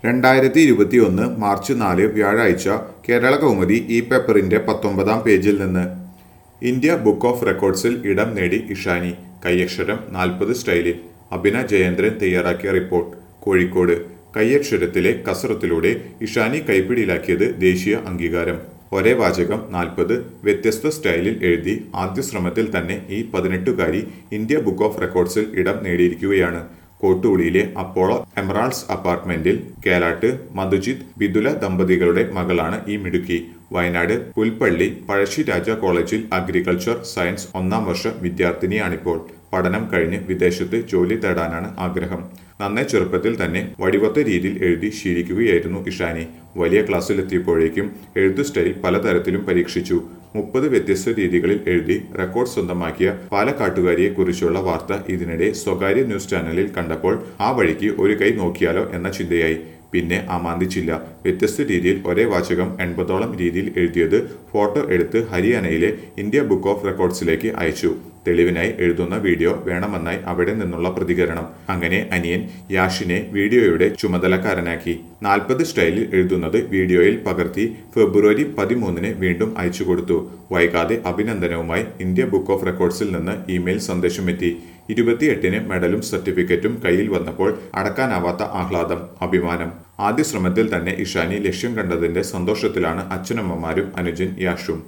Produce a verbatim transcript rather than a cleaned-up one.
രണ്ടായിരത്തി ഇരുപത്തി ഒന്ന് മാർച്ച് നാല് വ്യാഴാഴ്ച കേരള കൗമുദി ഈ പേപ്പറിന്റെ പത്തൊമ്പതാം പേജിൽ നിന്ന് ഇന്ത്യ ബുക്ക് ഓഫ് റെക്കോർഡ്സിൽ ഇടം നേടി ഇഷാനി. കൈയക്ഷരം നാൽപ്പത് സ്റ്റൈലിൽ. അഭിന ജയേന്ദ്രൻ തയ്യാറാക്കിയ റിപ്പോർട്ട്. കോഴിക്കോട്. കൈയക്ഷരത്തിലെ കസറത്തിലൂടെ ഇഷാനി കൈപ്പിടിയിലാക്കിയത് ദേശീയ അംഗീകാരം. ഒരേ വാചകം നാൽപ്പത് വ്യത്യസ്ത സ്റ്റൈലിൽ എഴുതി ആദ്യ ശ്രമത്തിൽ തന്നെ ഈ പതിനെട്ടുകാരി ഇന്ത്യ ബുക്ക് ഓഫ് റെക്കോർഡ്സിൽ ഇടം നേടിയിരിക്കുകയാണ്. കോട്ടൂളിയിലെ അപ്പോളോ എമറാൾഡ്സ് അപ്പാർട്ട്മെന്റിൽ കേലാട്ട് മധുജിത്ത് ബിദുല ദമ്പതികളുടെ മകളാണ് ഈ മിടുക്കി. വയനാട് പുൽപ്പള്ളി പഴശ്ശിരാജ കോളേജിൽ അഗ്രികൾച്ചർ സയൻസ് ഒന്നാം വർഷ വിദ്യാർത്ഥിനിയാണിപ്പോൾ. പഠനം കഴിഞ്ഞ് വിദേശത്ത് ജോലി തേടാനാണ് ആഗ്രഹം. നന്നേ ചെറുപ്പത്തിൽ തന്നെ വടിവത്ത രീതിയിൽ എഴുതി ശീലിക്കുകയായിരുന്നു ഇഷാനി. വലിയ ക്ലാസ്സിലെത്തിയപ്പോഴേക്കും എഴുതു സ്റ്റൈൽ പലതരത്തിലും പരീക്ഷിച്ചു. മുപ്പത് വ്യത്യസ്ത രീതികളിൽ എഴുതി റെക്കോർഡ് സ്വന്തമാക്കിയ പാലക്കാട്ടുകാരിയെ കുറിച്ചുള്ള വാർത്ത ഇതിനിടെ സ്വകാര്യ ന്യൂസ് ചാനലിൽ കണ്ടപ്പോൾ ആ വഴിക്ക് ഒരു കൈ നോക്കിയാലോ എന്ന ചിന്തയായി. പിന്നെ ആമാന്തിച്ചില്ല. വ്യത്യസ്ത രീതിയിൽ ഒരേ വാചകം എൺപതോളം രീതിയിൽ എഴുതിയത് ഫോട്ടോ എടുത്ത് ഹരിയാനയിലെ ഇന്ത്യ ബുക്ക് ഓഫ് റെക്കോർഡ്സിലേക്ക് അയച്ചു. തെളിവിനായി എഴുതുന്ന വീഡിയോ വേണമെന്നായി അവിടെ നിന്നുള്ള പ്രതികരണം. അങ്ങനെ അനിയൻ യാഷിനെ വീഡിയോയുടെ ചുമതലക്കാരനാക്കി. നാൽപ്പത് സ്റ്റൈലിൽ എഴുതുന്നത് വീഡിയോയിൽ പകർത്തി ഫെബ്രുവരി പതിമൂന്നിന് വീണ്ടും അയച്ചു കൊടുത്തു. വൈകാതെ അഭിനന്ദനവുമായി ഇന്ത്യ ബുക്ക് ഓഫ് റെക്കോർഡ്സിൽ നിന്ന് ഇമെയിൽ സന്ദേശമെത്തി. ഇരുപത്തിയെട്ടിന് മെഡലും സർട്ടിഫിക്കറ്റും കയ്യിൽ വന്നപ്പോൾ അടക്കാനാവാത്ത ആഹ്ലാദം, അഭിമാനം. ആദ്യ ശ്രമത്തിൽ തന്നെ ഇഷാനി ലക്ഷ്യം കണ്ടതിന്റെ സന്തോഷത്തിലാണ് അച്ഛനമ്മമാരും അനുജൻ യാഷും.